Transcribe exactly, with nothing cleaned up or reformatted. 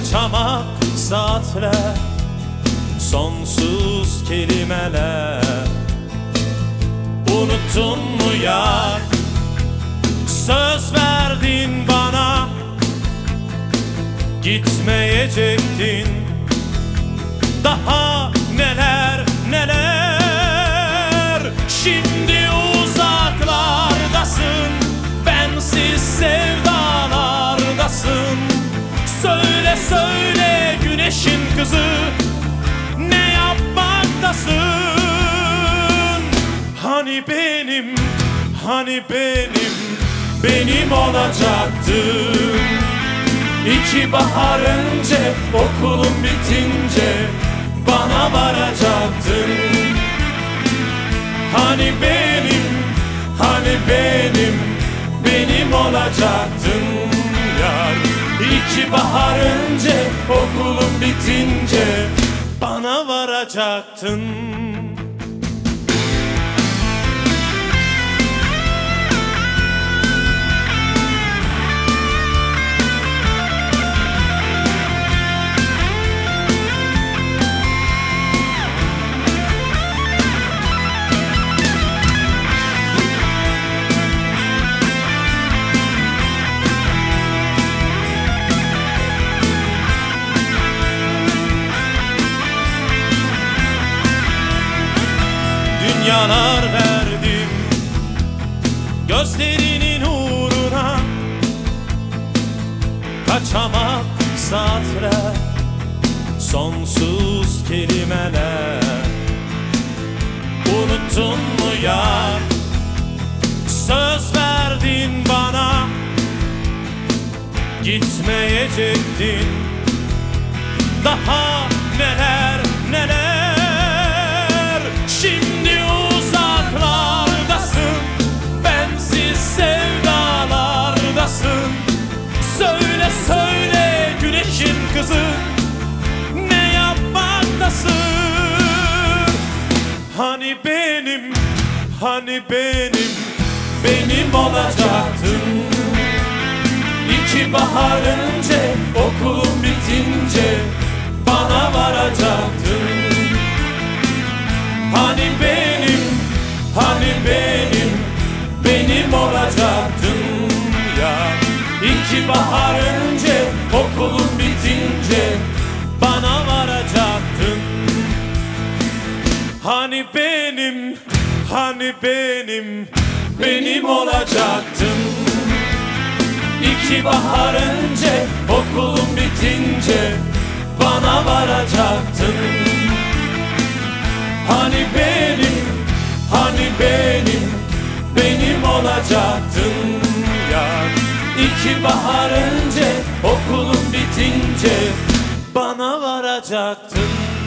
Kaçamak saatler, sonsuz kelimeler. Unuttun mu yar, söz verdin bana, gitmeyecektin. Daha neler neler. Şimdi uzaklardasın, bensiz sevdalardasın. Söyle söyle güneşin kızı, ne yapmaktasın? Hani benim, hani benim, benim olacaktın. İki bahar önce, okulum bitince bana varacaktın. Hani benim, hani benim, benim olacaktın yar. İki bahar önce, okulum bitince bana varacaktın. Dünyalar verdim gözlerinin uğruna. Kaçamak saatler, sonsuz kelimeler. Unuttun mu yar, söz verdin bana, gitmeyecektin. Daha neler neler. Şimdi uzaklardasın, bensiz sevdalardasın. Söyle söyle güneşin kızı, ne yapmaktasın? Hani benim, hani benim, benim olacaktın. İki bahar önce, okulum bitince bana varacaktın. Hani benim, hani benim, benim olacaktın ya. İki bahar önce, okulum bitince bana varacaktın. Hani benim, hani benim, benim olacaktın. İki bahar önce, okulum bitince bana varacaktın. Hani benim, hani benim, benim olacaktın yar. İki bahar önce, okulum bitince bana varacaktın.